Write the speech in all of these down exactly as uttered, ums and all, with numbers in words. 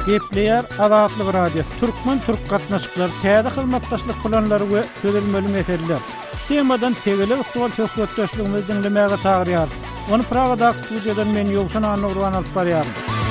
Gepleyer Azatlyk Radiosu Türkmen Türk gatnaşyklary täze hyzmatdaşlyk planlary we çözülmeli meseleler. Şu temadan tegeli ustol söhbetdeşligimizi dinlemäge çagyrýar. Onu Pragada studiýadan men Ýogşan Anurwan alyp barýar.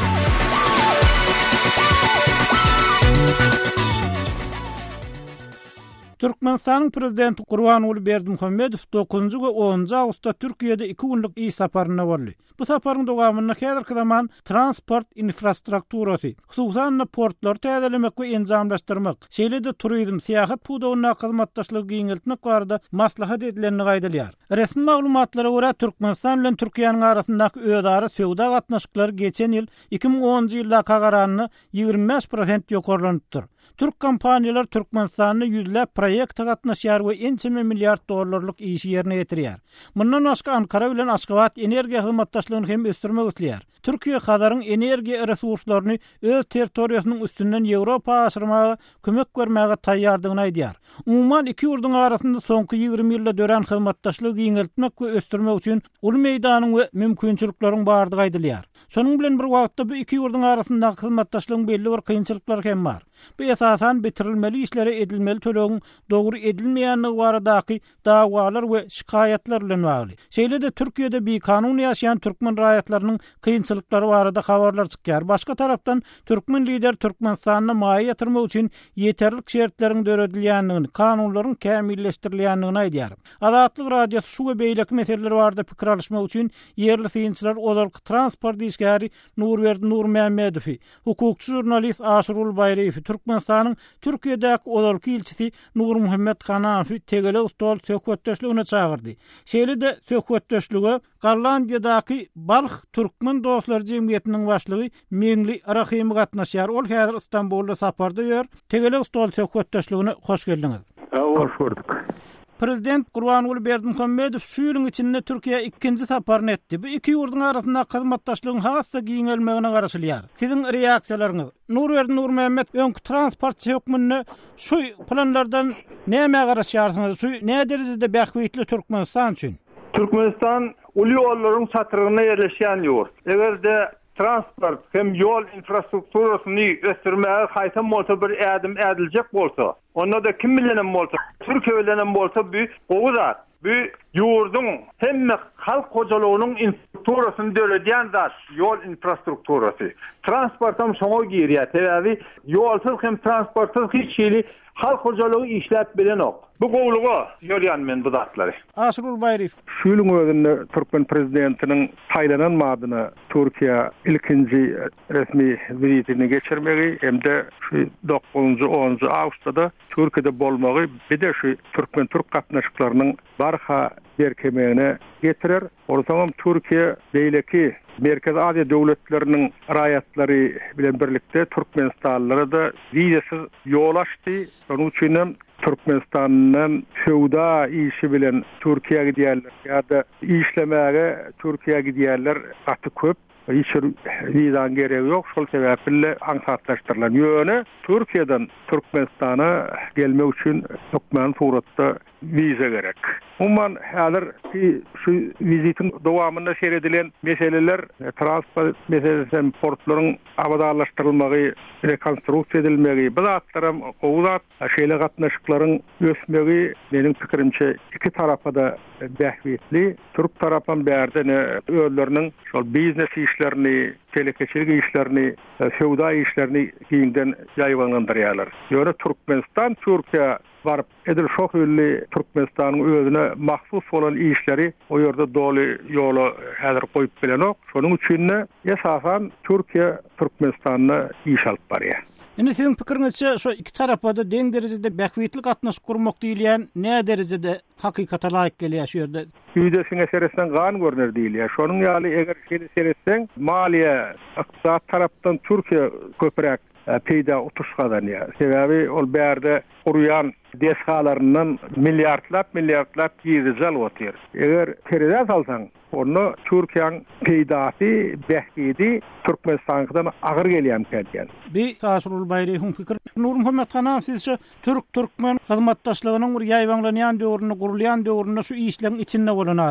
Türkmenistanyň prezidenti Gurbanuly Berdimuhammedow dokuzunçy we onunçy awgustda Türkiýede iki günlük iş saparyna boldy. Bu saparyň dowamynda häzirki zaman transport infrastrukturasy, hususan portlar täzelemek we enjamlaşdyrmak, şeýle-de turizm, syýahat pudawyna hyzmatdaşlygy giňeltmek barada maslahat edilenini gaýdalýar. Resmi maglumatlara görä Türkmenistan bilen Türkiýanyň arasyndaky özara söwda gatnaşyklary geçen ýyl iki ming onunçy ýylda kagaranyny ýygrimi beş prosent ýokarlanypdyr. Türk kompaniýalar Türkmenistanyň yüzläp proýekt gatnaşýar we ençeme milliard dollarlyk iş ýerine ýetirýär. Mundan başga Ankara bilen Aşgabat energiýa hyzmatdaşlygyny hem ösdürmek isleýär. Türkiýe Hazaryň energiýa resurslaryny öz territoriýasynyň üstünden Ýewropa aşyrmagy kömek bermäge taýýardygyny aýdýar. Umumyň iki ýurdun arasynda soňky ýygrimi ýylda dören hyzmatdaşlygy giňeltmek we ösdürmek üçin ul meýdanyň we mümkinçilikleriň bardygy aýdylýar. Şonuň bilen bir wagtda bu iki ýurdun arasyndaky hyzmatdaşlygyň belli bir kynçylyklary hem bar. Bu esasan bitirilmeli işlere edilmeli tölegiň dogry edilmeýänligi baradaky dagwalar we şikaýatlar bilen bagly. Şeýle-de Türkiýede bir kanun ýaşaýan türkmen raýatlarynyň kynçylyklary barada habarlar çykýar. Başga tarapdan türkmen lider Türkmenistanyna maýa ýatyrmak üçin ýeterlik şertleriň döredilýänligini, kanunlaryň kämilleşdirilýänligini aýdýar. Azatlyk Radiosu şu we beýleki meseleler barada pikir alışmak üçin ýerli synçylar olarky transport işgäri Nurberdi Nurmämmedow, hukukçy jurnalist Aşrul Bayraýew, Türkmenistanyň Türkiýedäki olarky ilçisi Nur Muhammed Hanafi tegele ustol söhbetdeşligine çagyrdy. Şeýle-de söhbetdeşligi Garlandiýadaky Balx Türkmen dostlar jemgyýetiniň başlygy Mengli Rahim gatnaşýar. Ol häzir Istanbulda saparda ýör. Tegele ustol söhbetdeşligine hoş geldiňiz. Hoş gördük. Prezident Gurbanuly Berdimuhammedow şu ýylyň içinde Türkiýe ikinji saparyny etdi. Bu iki ýurdun arasynda hyzmatdaşlygyň hassa giňelmegine garaşylýar. Siziň reaksiýalaryňyz? Nurberdi Nurmämmet öňkü transport hökmüne şu planlardan näme garaşýarsyňyz? Şu näme derejede bähwitli Türkmenistan üçin? Türkmenistan uly ýollaryň satyryna ýerleşýän ýur. Egerde transport hem yol infrastrukturasyny ösdürmäge haýsam bolsa bir ädim ädiljek bolsa, onda da kim bilenem bolsa, Türkiýe bilenem bolsa bu gowuzar. Bu ýurdun hemme halk hojalygynyň infrastrukturasyny döredýän zat yol infrastrukturasy. Transportam şoňa girýär. Täze ýolsyz hem transportsyz hiç şeýle halk hojalygy işläp bilenok. Bu gowlugy ýörýän men bu zatlary. Aşrul Bayraýew. Şuýlyň özünde Türkmen prezidentiniň taýlanmadyny Türkiýe ilkinji resmi vizitini geçirmegi hem-de dokuzunçy onunçy awgustda Türkiýede bolmagy bir de şu Türkmen Türk gatnaşyklarynyň barha berkemegine getirer. Ortaňam Türkiýe beýleki Merkez Aziýa döwletleriniň raýatlary bilen birlikde Türkmenistanlylara da wizasyz ýol açdy. Şonuň üçin Türkmenistanyň şowda işi bilen Türkiýe'ye gidýärler ýa-da işlemäge Türkiýe'ye gidýärler gaty köp. Hiç vizaň geregi ýok. Şol sebäple aňsatlaşdyrylan ýöne Türkiýeden Türkmenistana gelmek üçin hökmen suratda viza gerek. Umman häzir şu vizitin dowamynda seyredilen meseleler transport meselesi, portlaryň abadallaşdyrylmagy, rekonstruksiýa edilmegi, bu zatlaram gowuzat, şeýle gatnaşyklaryň ösmegi meniň pikirimçe iki tarapa da bähwitli. Türk tarapyn bärdene öýleriniň şol biznes işlerini, telekeçilik işlerini, şowda işlerini giňden ýaýwanlandyrýarlar. Ýöne Türkmenistan Türkiýe barıp edil şok ülli Türkmenistan'ın özüne mahsus olan işleri o yerde dolu yolu hazır koyup bilenok. Şonun üçin esasen Türkiye Türkmenistan'na iş alıp barýar. Indi siziň pikiriňizçe şu iki tarapa da deň derejede bähwitlik gatnaşyk gurmak diýilýän näme derejede hakykata laýyk gelýär şu ýerde? Üýdesiň eseresinden gan görner diýilýär. Şonuň ýaly eger şeýle seretseň maliýe ykdysat tarapdan Türkiýe köprek peýda utuşgadan ýa. Sebäbi ol bärde gurýan deshalaryndan milliardlap milliardlap ýyzyjal otýar. Eger terede salsaň, onu Türkiýanyň peýdasy, bähwidi Türkmenistandan agyr gelýän kädýän. Bir Aşrul Bayraýew pikir. Nur Muhammed Hanafi sizce Türk Türkmen hyzmatdaşlygynyň bir ýaýwanlanýan döwründe, gurulýan döwründe şu işlerin içinde bolan adam.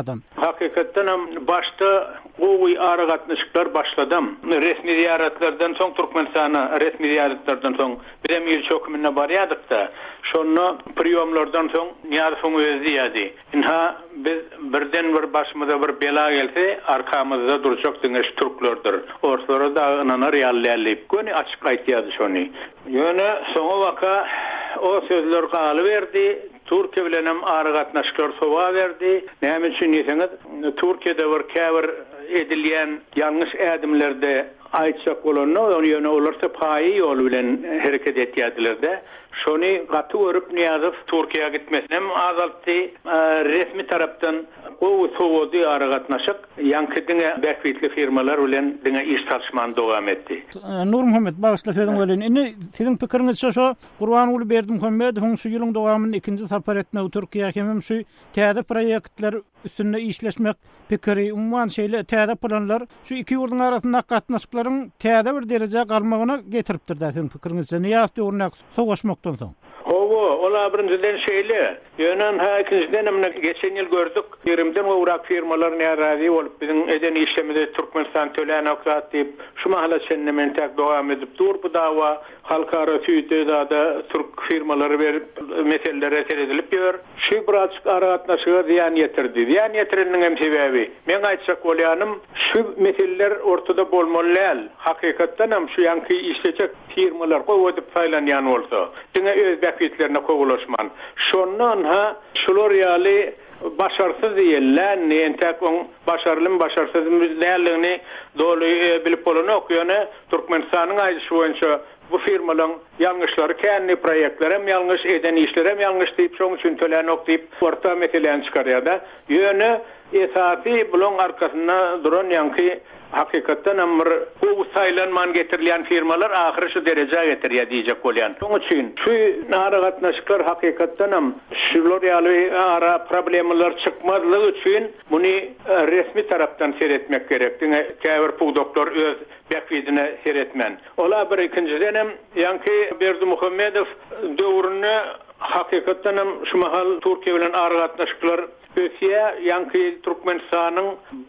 hakikaten başta gowy aragatnyşyklar başladım. Resmi ziyaretlerden soň Türkmenistana resmi ziyaretlerden soň bir emir çökümüne barýadyk da şonu priyomlardan soň ýa-da soň özü ýady. Inha biz birden bir başymyza bir bela gelse arkamızda durjak diňe Türklerdir. Ortalara da ananar ýallaýyp göni açyk aýtýady şonu. Ýöne soňa waka o sözler galy berdi. Türkiye bilen hem aragatnaşyklar sowa berdi. Näme üçin diýseniz, Türkiýede bir käbir edilýän ýalňyş ädimlerde aýtsak bolany, ýöne olar paýy ýol bilen hereket etýärdiler-de. Şonu gaty görüp Niýazow Türkiýe'ye gitmesini hem azaltdy, resmi tarapdan gowy sowady aragatnaşyk ýanky diňe bäkbitli firmalar bilen diňe iş tartışmany dowam etdi. Nur Muhammed bagışla söýdüň welin. Indi siziň pikiriňizçe şo Gurbanuly Berdimuhammedow şu ýylyň dowamyny ikinji sapar etme Türkiýe hem şu täze proýektler üstünde işleşmek pikiri, umman şeýle täze planlar şu iki ýurduň arasynda gatnaşyklaryň täze bir derejä galmagyna getiripdir da siziň pikiriňizçe. Niýas döwrüne sowaşmakdan soň. Owo, ola birinciden şeýle. Ýönen ha ikinciden hem geçen ýyl gördük. Ýerimden owrak firmalar närazy bolup biziň eden işlemide Türkmenistan tölen okrat diýip şu mahala çennemen tak dowam edip dur bu dawa halkara tüýde da Türk firmalary berip meselelere seredilip ýör. Şu bir açyk aragatnaşyga ziýan ýetirdi. Ziýan ýetireniň hem sebebi men aýtsak bolýanym şu meseleler ortada bolmaly. Hakykatdan hem şu ýanky işlejek firmalar gowy edip saýlanýan bolsa, diňe öz bäkbitlerine kogulaşman. Şondan ha şular ýaly başarsız diýerler, näentek on başarly başarsız nälerni doly bilip bolany ýöne Türkmenistanyň aýdyşy boýunça bu firmaların ýalňyşlary kendi proýektler hem ýalňyş eden işler hem ýalňyş diýip şoň üçin tölen okdyp orta meseleni çykarýar-da. Ýöne esasy bulan arkasynda duran ýanky hakykatdan hem bu saýlanman getirilýän firmalar ahyry şu derejä getirýär diýjek bolýan. Şoň üçin şu aragatnaşyklar hakykatdan hem şular ýaly ara problemler çykmazlygy üçin muny resmi tarapdan seretmek gerek. Diňe käbir doktor öz bäkbidine seretmen. Ola bir ikinciden hem ýanky Berdimuhammedow döwrüne hakykatdan hem şu mahal Türkiýe bilen aragatnaşyklar ösiýe ýanky Türkmenistanyň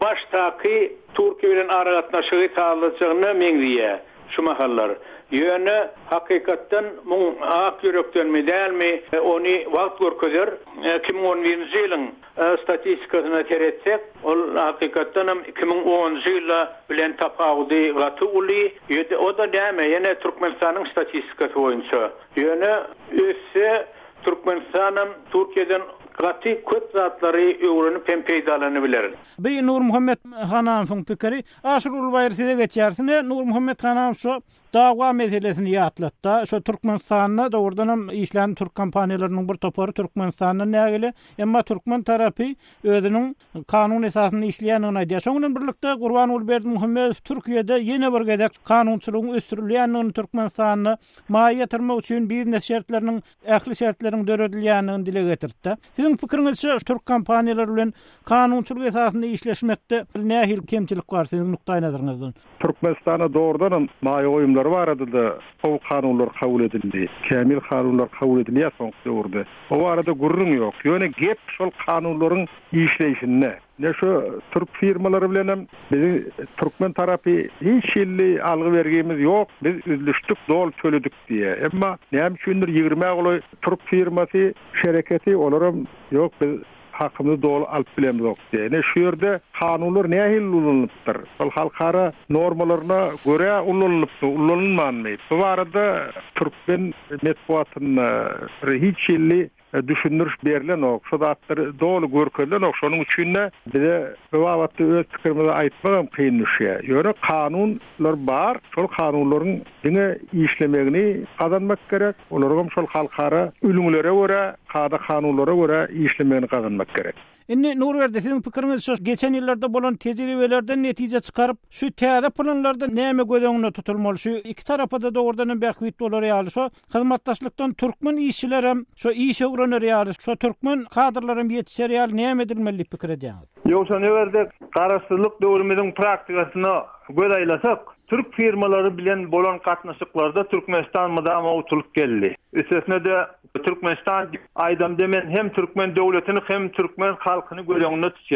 başdaky Türkiýe bilen aragatnaşygy sağlajagyny meňdiýär şu mahallar. Ýöne hakykatdan muň ak ýürekden mi dälmi ony wagt görkezler. iki ming on birinji ýylyň statistikasyna teretsek, ol hakykatdan hem iki ming onunji ýyla bilen tapawdy gaty uly. O da näme? Ýene Türkmenistanyň statistikasy boýunça. Ýöne össe Türkmenistanyň Türkiýeden gaty köp zatlary öwrenip hem peýdalanybiler. Beý Nur Muhammed Hanamowyň pikiri aşyr ulbaýyrsy geçersin. Nur Muhammed Hanamow şu dawa meselesini ýatlatdy. Şu Türkmenistanyna dogrudan hem işlän Türk kompaniýalarynyň bir topary Türkmenistanyna nägili, emma Türkmen tarapy özüniň kanun esasyny işleýänini aýdýar. Şoňdan birlikde Gurbanuly Berdimuhammedow Türkiýede ýene bir gedek kanunçylygyň ösürilýänini Türkmenistanyna maýa ýetirmek üçin biznes şertleriniň, ähli şertleriniň döredilýänini dile getirdi. Siziň pikiriňizçe Türk kompaniýalary bilen kanunçylyk esasyny işleşmekde nähil kemçilik bar siziň nukdaý nazaryňyzdan? Türkmenistana doğrudan maýa oýumlary barady da o kanunlar kabul edildi. Kämil kanunlar kabul edilýär soň döwürde. O arada gurrun ýok. Ýöne gep şol kanunlaryň işleýişinde. Ne şu Türk firmalary bilen hem bizi Türkmen tarapy hiç ýylly algy bergimiz ýok. Biz üzlüşdik, dol töledik diýe. Emma näme üçindir ýigirme goly Türk firmasy şereketi olaram ýok, biz hakkımızda dolu alıp bilemiz yok diye. Ne şu yerde kanunlar nähil ulunupdyr. Sol halkara normalarına göre ulunupdy, ulunulmanmaydı. Bu arada Türkmen metbuatına hiç ýylly düşündürüş berilen ok. Şu dağıtları dolu görkelilen ok. Şonun üçünde bize bu vavatda öz pikirimizi aýtmagam kıyın düşüyor. Yöre kanunlar bar. Şol kanunların dine işlemegini kazanmak gerek. Olarım şol halkara ülümlere göre, kada kanunlara göre işlemegini kazanmak gerek. Indi Nurberdi, siziň pikiriňiz şu geçen ýyllarda bolan tejribelerden netije çykaryp şu täze planlarda näme gözeňinde tutulmaly? Şu iki tarapda dogrudan bäkbit bolary ýaly şu hyzmatdaşlykdan türkmen işçiler hem şu iş öwrenýär ýaly şu türkmen kadrlaryň ýetişýär ýaly näme edilmeli pikir edýäňiz? Ýogsa näberde garaşdyrlyk döwrümiň praktikasyna göz aýlasak, Türk firmalary bilen bolan gatnaşyklarda Türkmenistan mydama utulup geldi. Üstesine de Türkmenistan aýdam demen hem Türkmen döwletini hem Türkmen halkyny göreňinde tutýan.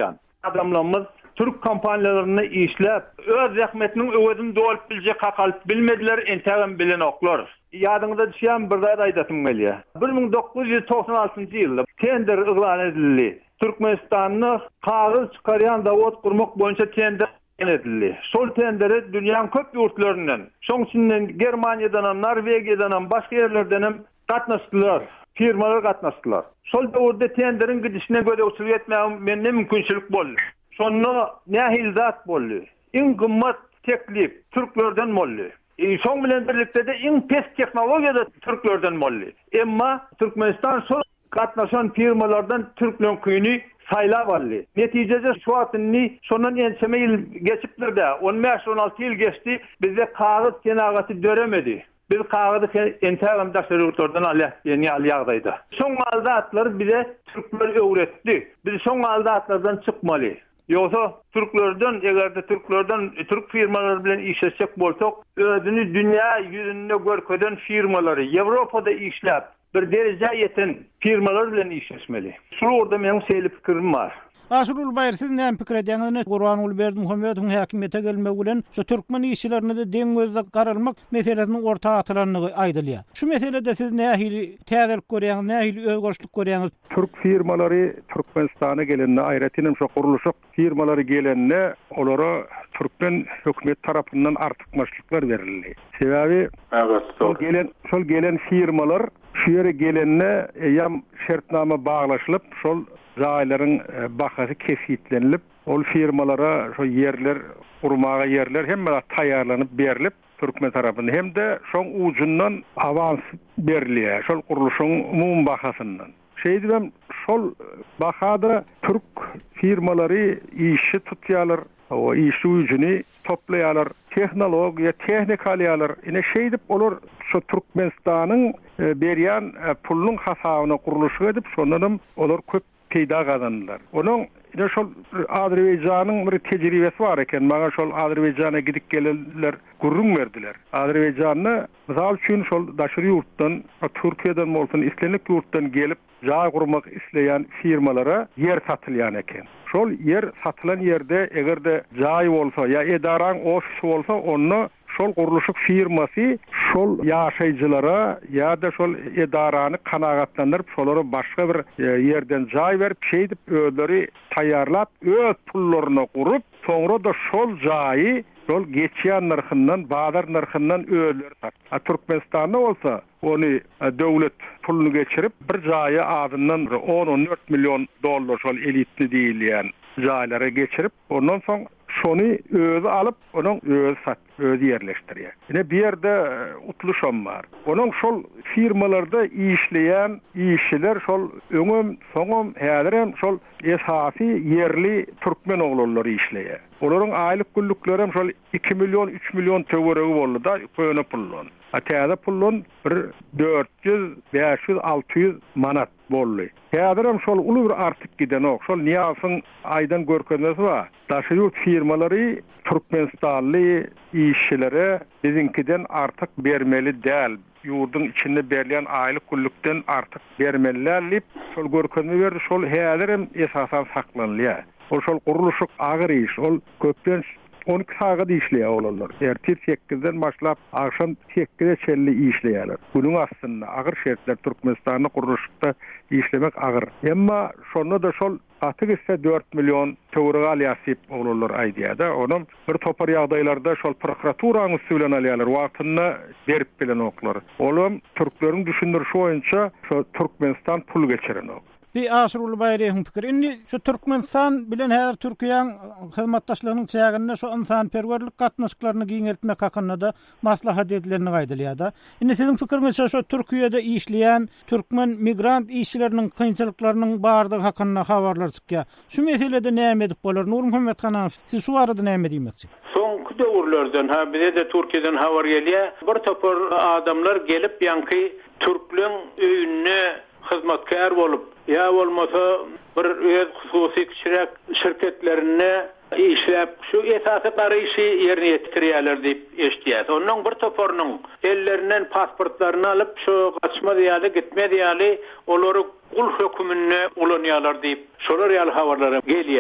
adamlarımız Türk kompaniýalaryny işläp, öz rahmetiniň öwedini dolup biljek hakalyp bilmediler, entägem bilen oklar. Ýadyňyza düşýän bir zat aýdatym gelýär. bir ming dokuz ýüz toksan altyncy ýylda tender yglan edildi. Türkmenistanyň kagız çykarýan zawod gurmak boýunça tender edildi. Sol tenderi dünýäniň köp ýurtlaryndan, şoň üçin Germaniýadan, Norwegiýadan, başga ýerlerden gatnaşdylar. Firmalar gatnaşdylar. Sol döwürde tenderin gidişine göre usul etmäň menne mümkinçilik boldy. Şonda nähil zat boldy. Iň gymmat teklip türklerden boldy. E, şoň bilen birlikde de iň pes tehnologiýada türklerden boldy. Emma Türkmenistan sol gatnaşan firmalardan türklen küýüni saýlap aldy. Netijede şu wagtyny şondan enseme ýyl geçipdir-de on beş on alty ýyl geçdi, bizde kagız kenagaty döremedi. Biz kağıdı entägem daşarıwtordan alýar, ýani alýagdaýda. Şoň aldatlar bize türkler öwretdi. Biz şoň aldatlardan çykmaly. Ýogsa türklerden, egerde türklerden, türk firmaları bilen işleşek bolsak, özüni dünýä ýüzünde görkeden firmalary Ýewropada işläp, bir derejä ýeten firmalar bilen işleşmeli. Şu orada meniň seýli pikirim bar. Aşrul Baýr, siz näme pikir edýäňizni Gurban Ulberdimuhammedowyň häkimiýete gelmegi bilen şu türkmen işçilerini de deň gözde garalmak meselesiniň orta atylanlygy aýdylýar. Şu meselede siz nähili täzelik görýäňiz, nähili özgörüşlik görýäňiz? Türk firmalary Türkmenistana gelende aýratynam şu guruluşyk firmalary gelende olara Türkmen hökümet tarapyndan artykmaçlyklar berildi. Sebäbi şol gelen şol gelen firmalar şu ýere gelende ýam şertnama baglaşylyp şol jaýlaryň bahasy kesitlenilip, ol firmalara şo ýerler, urmaga ýerler hemme taýýarlanyp berilip, Türkmen tarapyndan hem de şoň ujundan awans berilýär, şol guruluşyň umum bahasyndan. Şeýdibem, şol bahada Türk firmalary işi tutýarlar, o işi ujuny toplaýarlar, tehnologiýa, tehnikalyýarlar. Ine şeýdip olar şu Türkmenistanyň berýän pulunyň hasabyna guruluşy edip, şondan olar köp peýda gazandylar. Onuň ine şol Azerbaýjanyň bir tejribesi bar eken. Maga şol Azerbaýjana gidip gelenler gurrun berdiler. Azerbaýjanyň mysal üçin şol daşary ýurtdan, Türkiýeden bolsun, islenlik ýurtdan gelip jaý gurmak isleýän firmalara yer satylýan eken. Şol yer satylan ýerde egerde jaý bolsa, ýa edaraň ofisi bolsa, onu şol guruluşyk firmasy şol ýaşaýjylara ýa-da şol edarany kanagatlandyryp şolary başga bir ýerden jaý berip şeýdip özleri taýýarlap öz pullaryna gurup, soňra da şol jaýy şol geçýän narhyndan, bazar narhyndan özleri sat. A Türkmenistanda bolsa, onu döwlet puluny geçirip bir jaýy adyndan on on dört milyon dollar şol elitli diýilýän jaýlara geçirip, ondan soň şonu özü alıp, onun özü sat, özü yerleştirýär. Ine bir ýerde utluşam bar. Onun şol firmalarda işleýän işçiler şol öňüm, soňum, häzirem şol esasy yerli türkmen oglary işleýär. Olaryň aýlyk güllükleri şol iki milyon, üç milyon töweregi boldy da köne pullun. Atýada pullun bir dört yüz, beş yüz, altı yüz manat boldy. Häzirem şol uly bir artyk giden ok. Şol niýasyň aýdan görkezmesi bar. Daşary firmalary Türkmenistanly işçilere bizinkiden artık bermeli däl. Ýurdun içinde berilýän aýlyk güllükden artık bermeliler diýip şol görkezme berdi. Şol häzirem esasan saklanýar. Ol şol guruluşyk agyr iş, ol köpden on iki saat işleýär olanlar. Ertir sekkizden başlap akşam sekkizde çelli işleýärler. Bunun aslında agyr şertler Türkmenistanyň guruluşykda işlemek agyr. Emma şonda da şol atyk ise dört milyon töwereg alýasyp olanlar aýdýar. Onuň bir topar ýagdaýlarda şol prokuraturaň üstünden alýarlar, wagtyna berip bilen oklar. Olum türkleriň düşündirişi boýunça şu Türkmenistan pul geçiren ok. Bir Aşrul Baýryň pikiri. Indi şu Türkmenistan bilen häzir Türkiýanyň hyzmatdaşlygynyň çäginde şu insan perwerlik gatnaşyklaryny giňeltmek hakynda da maslahat edilenini gaýdylýar da. Indi siziň pikiriňizçe şu Türkiýede işleýän türkmen migrant işçileriniň kynçylyklarynyň bardygy hakynda habarlar çykýar. Şu meselede näme edip bolar? Nur Muhammed Hanaw, siz şu arada näme diýmekçi? Soňky döwürlerden ha bize de Türkiýeden habar gelýär. Bir topar adamlar gelip ýanky türkleň öýüne hyzmatkar bolup, ya bolmasa bir öz hususy kiçirek şirketlerine işläp şu esasy garaýşy ýerine ýetirýärler diýip eşitýär. Onuň bir topornyň ellerinden pasportlaryny alyp şu gaçma diýäli, gitme diýäli olary gul hökümine ulanýarlar diýip şolar ýaly habarlar gelýär.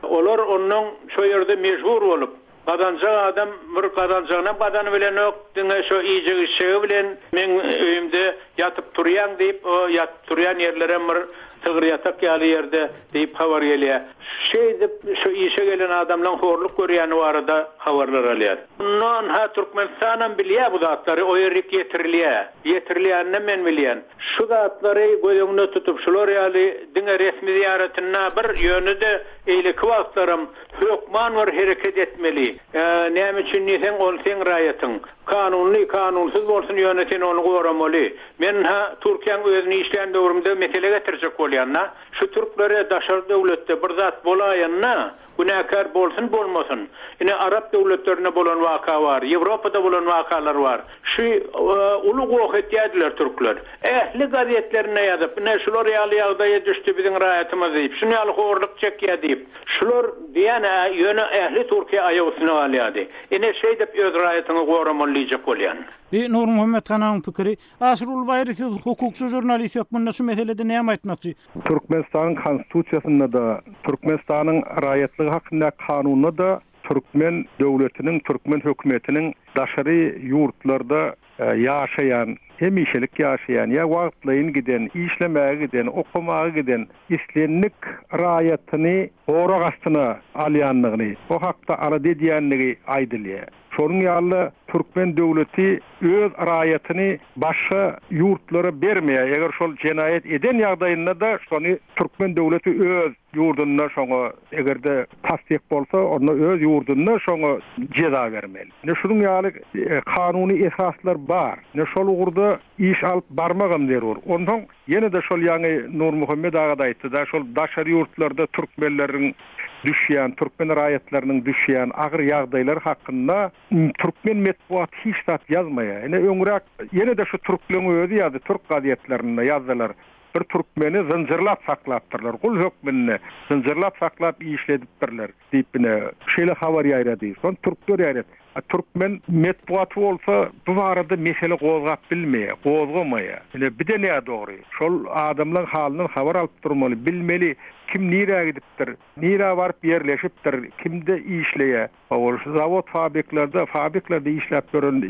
Olar onun şo yerde mecbur olup Qadanjak adam bir qadanjagynam qadany bilen ok diňe şo iýje işegi bilen men öýümde yatyp turýan diýip o yatyp turýan ýerlere bir tygır yatak ýaly ýerde diýip habar gelýär. Şey dip şo işe gelen adamlaryň horluk görýäni barada habarlar alýar. Non ha Türkmenistanam bilýär bu zatlary o ýerge getirilýär. Getirilýänini men bilýän. Şu zatlary göýüňde tutup şular ýaly diňe resmi ziyaretine bir ýönüde eýleki wagtlarym hökman wir hereket etmeli. Näme üçin näsen ol sen raýatyň kanunly kanunsuz bolsun ýöneten onu goramaly. Men ha Türkiýanyň özüni işleýän döwrümde mesele getirjek bolýanna şu türklere daşar döwletde bir zat bolaýanna günäkär bolsun bolmasyn. Ine Arap döwletlerine bolan waka bar, Ýewropada bolan wakalar bar. Şu ulu gohet ýadylar türkler. Ehli gazetlerine ýazyp, ne şular ýaly ýagdaýa düşdi biziň raýatymyz diýip, şunu ýaly horluk çekýär diýip. Şular diýene ýöne ehli Türkiýe aýagyna alýady. Ine şey dep öz raýatyny goramalyjak bolýan. Bir Nur Muhammed Hananyň pikiri, Aşrul Bayry hukukçy jurnalist ýokmunda şu meselede näme aýtmakçy? Türkmenistanyň konstitusiyasynda da, Türkmenistanyň raýatlygy hakynda kanununda da Türkmen döwletiniň, Türkmen hökümetiniň daşary ýurtlarda ýaşaýan, hemişelik ýaşaýan, ýa wagtlaýyn giden, işlemäge giden, okumaga giden islenlik raýatyny horag astyna alýanlygyny, o hakda arady diýenligi aýdylýar. Şonuň ýaly Türkmen döwleti öz raýatyny başga ýurtlara bermeýär. Eger şol jenaýet eden ýagdaýynda da şonu Türkmen döwleti öz ýurdunyna şoňa egerde tasdik bolsa, onu öz ýurdunyna şoňa jeza bermeli. Ne şonuň ýaly kanuny esaslar bar. Ne şol ugurda iş alyp barmagam derler. Ondan ýene de şol ýaňy Nur Muhammed aga da aýtdy da şol daşary ýurtlarda türkmenleriň düşýän, türkmen raýatlarynyň düşýän agyr ýagdaýlar hakynda türkmen medeniýet hiç zat ýazmaýar. Ene öňrek ýene de şu türkleň özi ýazdy, türk gazetlerinde ýazdylar. Bir türkmeni zınjırlap saklapdyrlar. Gul hökmünde zınjırlap saklap işledipdirler. Diýipine şeýle habar ýaýrady. Son türkler ýaýrady. Türkmen medeniýeti bolsa bu barada mesele gozgap bilmeýär, gozgamaýar. Ene bir de näme dogry? Şol adamlaryň halyny habar alyp durmaly, bilmeli. Kim nire gidipdir, nire varıp yerleşipdir, kimde işleýär. Ol şu zavod fabriklerde, fabriklerde işläp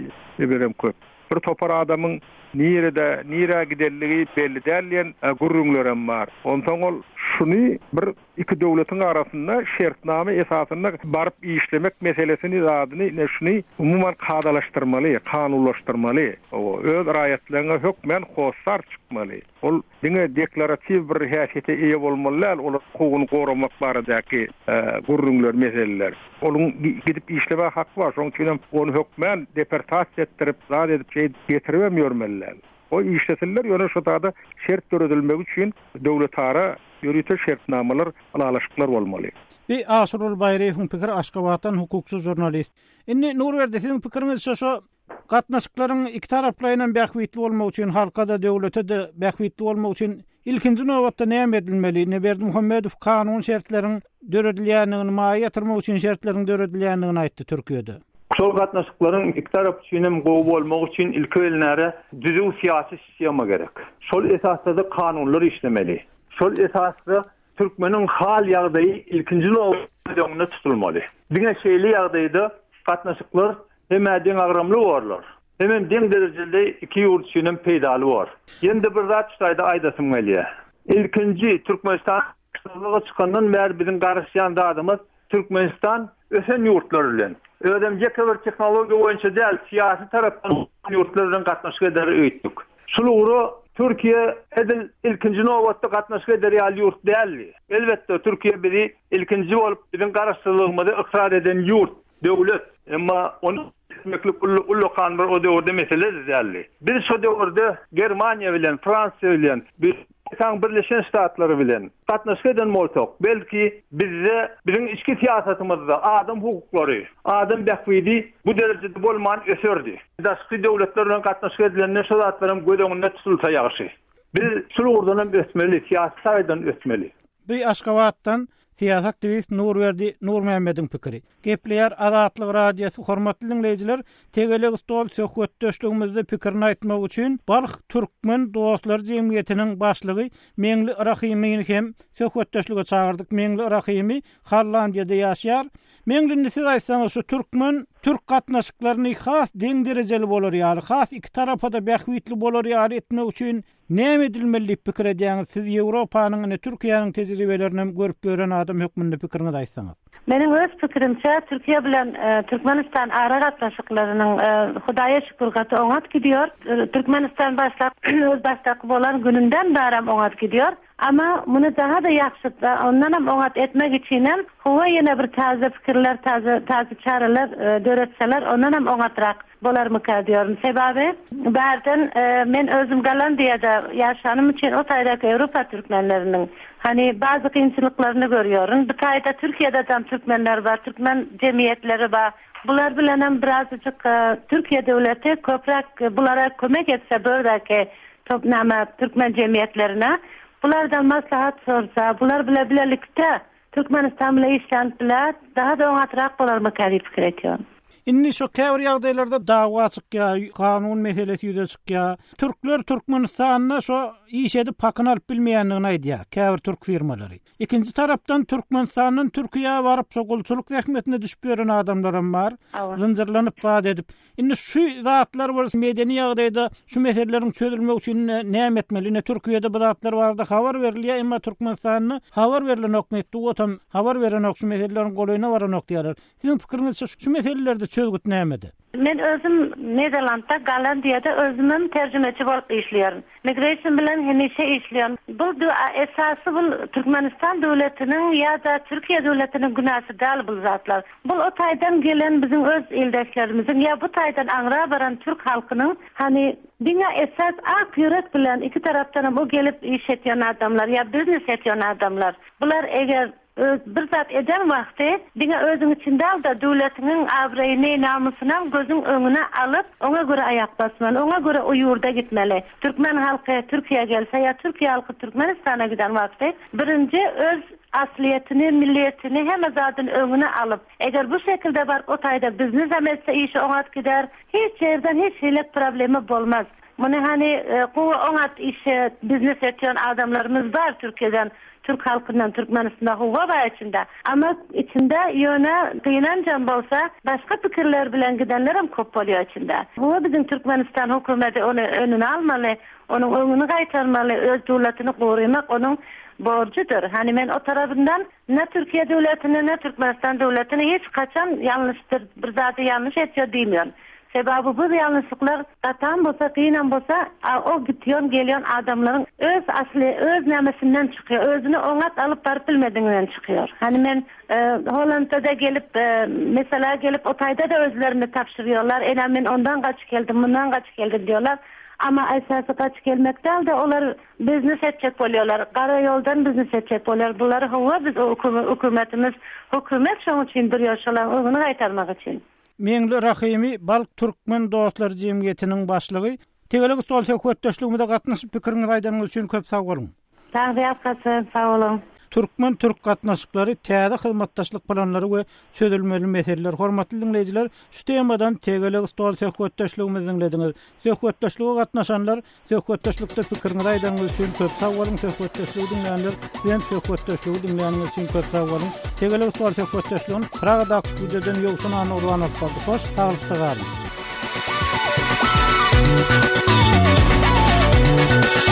berem köp. Bir topar adamın nirede, nire giderligi belli dälýän gurrunlarym bar. Ondan ol şunu bir iki döwletiň arasynda şertname esasynda barıp işlemek meselesini zadyny ne şunu umuman kadalaşdyrmaly, kanunlaşdyrmaly. O öz raýatlaryna hökmen hossar çykmaly. Ol diňe deklaratiw bir häsiýete eýe bolmalylar, olar hukugyny goramak baradaky gurrunlar meseleler.Oluň gidip işlemek hakkı var. Şoň üçin onu hökmen deportasiýa etdirip, zat edip şey getiremýärler. O işletiller ýöne şu taýda şert görüldilmek üçin döwlet ara ýürüte şertnamalar alalaşyklar bolmaly. Bir Aşrul Bayryň pikiri Aşgabatdan hukukçy jurnalist. Indi Nurberdi siziň pikiriňiz şo gatnaşyklaryň iki taraplarynyň bähwitli bolmak üçin halka da döwlete de bähwitli bolmak üçin ilkinji nowatda näme edilmeli? Neberdi Muhammedow kanun şertleriniň döredilýändigini maýa ýatyrmak üçin şertleriniň döredilýändigini aýtdy Türkiýede. Şol gatnaşyklaryň iki tarap üçin gowy bolmak üçin ilki elnäre düzüw syýasy sistema gerek. Şol esasda kanunlar işlemeli. Şol esasda Türkmeniň hal ýagdaýy ilkinji nowatda tutulmaly. Diňe şeýle ýagdaýda gatnaşyklar hemden agramly bolýar. Hemen deň derejede iki ýurt üçin peýdaly bar. Ýende bir zat şaýda aýdasym gelýär. Ilkinji Türkmenistan ýylyga çykandan bäri biziň garaşýan dadymyz Türkmenistan ösen ýurtlar bilen. Ödemjek bir tehnologiýa boýunça däl, syýasy tarapdan ýurtlardan gatnaşyk eder öýtdik. Şuly Türkiye edil ilkinji nowatda gatnaşyk eder ýaly ýurt däldi. Elbetde Türkiye biri ilkinji bolup biziň garaşdyrlygymyzy iqrar eden ýurt, döwlet. Emma onu meklik ullu kanun o döwürde mesele däldi. Biz şu döwürde Germaniýa bilen, Fransiýa bilen, bir San Birleşen Ştatlary bilen gatnaşyk eden bolsak, belki bizde biziň içki siýasatymyzda adam hukuklary, adam bähwidi bu derejede bolman ösördi. Daşky döwletler bilen gatnaşyk edilen näşedatlaryň gödöňünde tutulsa ýaşy. Biz şol urdan ösmeli, siýasy saýdan ösmeli. Bir Aşgabatdan Siyasi aktivist Nurberdi Nurmehmediň pikiri. Gepleýär Azatlyk radiosu hormatly dinleýijiler, tegeleg stol söhbetdeşligimizde pikirini aýtmak üçin Balx Türkmen dostlar jemgyýetiniň başlygy Meňli Rahimyny hem söhbetdeşlige çağırdyk. Meňli Rahimy Hollandiýada ýaşaýar. Meňli siz aýtsaňyz şu türkmen türk gatnaşyklaryny has deň derejeli bolar ýaly, has iki tarapa da bähwitli bolar ýaly etmek üçin näme edilmeli pikir edýäňiz? Siz Ýewropanyň, ne Türkiýanyň tejribelerini görüp gören adam hökmünde pikirini aýtsaňyz. Mening öz pikirimçe Türkiýe bilen e, Türkmenistan ara gatnaşyklarynyň e, Hudaýa şükür gaty oňat gidiyor. E, Türkmenistan başlap öz başlaky bolan gününden bäram oňat gidiyor. Ama bunu daha da ýaxşy, ondan hem oňat etmek için hem howa ýene bir taze pikirler, taze taze çareler e, döretseler, ondan hem oňatrak bolarmyka diýarum. Sebebi bärden e, men özüm Gollandiýada ýaşanym üçin o taýdaky Ýewropa türkmenleriniň hani bazı kynçylyklaryny görýärim. Bu taýda Türkiýede de türkmenler bar, türkmen jemgyýetleri bar. Bular bilen hem birazcık e, Türkiýe döwleti köprak e, bulara kömek etse böldäki topnama türkmen jemgyýetlerine bulardan maslahat sorsa, bular bile bilelikte Türkmenistan bile işlent bile daha da oňatrak bolarmyka diýip pikir etýär. Inni şu käbir ýagdaýlarda dawa çykýar, kanun meselesi ýüze çykýar. Türkler Türkmenistanyna şu iş edip hakyn alyp bilmeýändigini aýdýar, käbir türk firmalary. Ikinji tarapdan Türkmenistanyň Türkiýe baryp şogulçuluk zähmetine düşüp ýören adamlar bar, zynjirlanyp zat edip. Inni şu zatlar bar medeni ýagdaýda şu meselelerin çözülmek üçin näme etmeli? Ne Türkiýede bu zatlar barda habar berilýär, emma Türkmenistanyň habar berilen hökümetde otam habar beren şu meselelerin golaýyna baran noktaýlar. Sizin pikiriňizçe şu meselelerde çözgüt nämedi? Men özüm Nederlandda, Gollandiýada özümüm terjümeçi bolup işleýärim. Migration bilen hemişe işleýän. Bu esasy bu Türkmenistan döwletiniň ýa-da Türkiýe döwletiniň günäsi däl bu zatlar. Bu o taýdan gelen bizim öz eldeşlerimiziň ýa bu taýdan aňra baran türk halkynyň hani diňe esas ak ýürek bilen iki tarapdan bu gelip iş etýän adamlar ýa biznes etýän adamlar. Bular eger bir zat eden wagty diňe özüň içinde al da döwletiniň abraýyny, namusyny gözüň öňüne alyp, oňa göre aýak basmaly, oňa göre o ýurda gitmeli. Türkmen halky Türkiýe gelse ýa Türkiýe halky Türkmenistana giden wagty birinji öz asliýetini, milliýetini hemme zatyn öňüne alyp, eger bu şekilde bar o taýda biznes emelse işi oňat gider, hiç ýerden hiç şeýle problemi bolmaz. Muny hani gowy oňat işi biznes etýän adamlarymyz bar Türkiýeden, Türk halkından Türkmenistan'da huva var içinde. Ama içinde yöne kıyınancam bolsa başka fikirler bilen gidenler hem köp oluyor içinde. Huva bizim Türkmenistan hükümeti onu önüne almalı, onun önünü kaytarmalı, öz devletini korumak onun borcudur. Hani ben o tarafından ne Türkiye devletini ne Türkmenistan devletini hiç kaçan yanlıştır, bir zatı yanlış etiyor demiyorum. Sebebi bu yanlışlıklar katan bolsa, kıyınan bolsa o gidiyon geliyon adamların öz asli, öz nemesinden çıkıyor. Özünü oňat alıp barıp bilmediğinden çıkıyor. Hani ben e, Hollanda'da gelip e, mesela gelip o taýda da özlerini tapşırıyorlar. Ela men ondan kaç geldim, bundan kaç geldim diyorlar. Ama esası kaç gelmekten de onlar biznes etcek oluyorlar. Kara yoldan biznes etcek oluyorlar. Bunları hava biz o hükümetimiz, hükümet şoň üçin bir ýaşalan öňüni gaýtarmak için. Meňli Rahimy Balx Türkmen dostlar jemgyýetiniň başlygy. Tegeleg stol söhbetdeşligimizde gatnaşyp pikiriňizi aýdanyňyz üçin köp sag bolun. Taýýarsyn, sag bolun. Türkmen türk gatnaşyklary täze hyzmatdaşlyk planlary we çözülmeli meseleler. Hormatly dinleýijiler, şu temadan tegeleg stol söhbetdeşligimizi dinlediňiz. Söhbetdeşlige gatnaşanlar, söhbetdeşlikde pikiriňizi aýdanyňyz üçin köp sag bolun. Söhbetdeşligi dinleýänler, hem söhbetdeşligi dinleýänler üçin köp sag bolun. Tegeleg stol söhbetdeşligini Pragada stüdýodan ýokşun any urwanyp boldy. Hoş, saglyk tagalyn.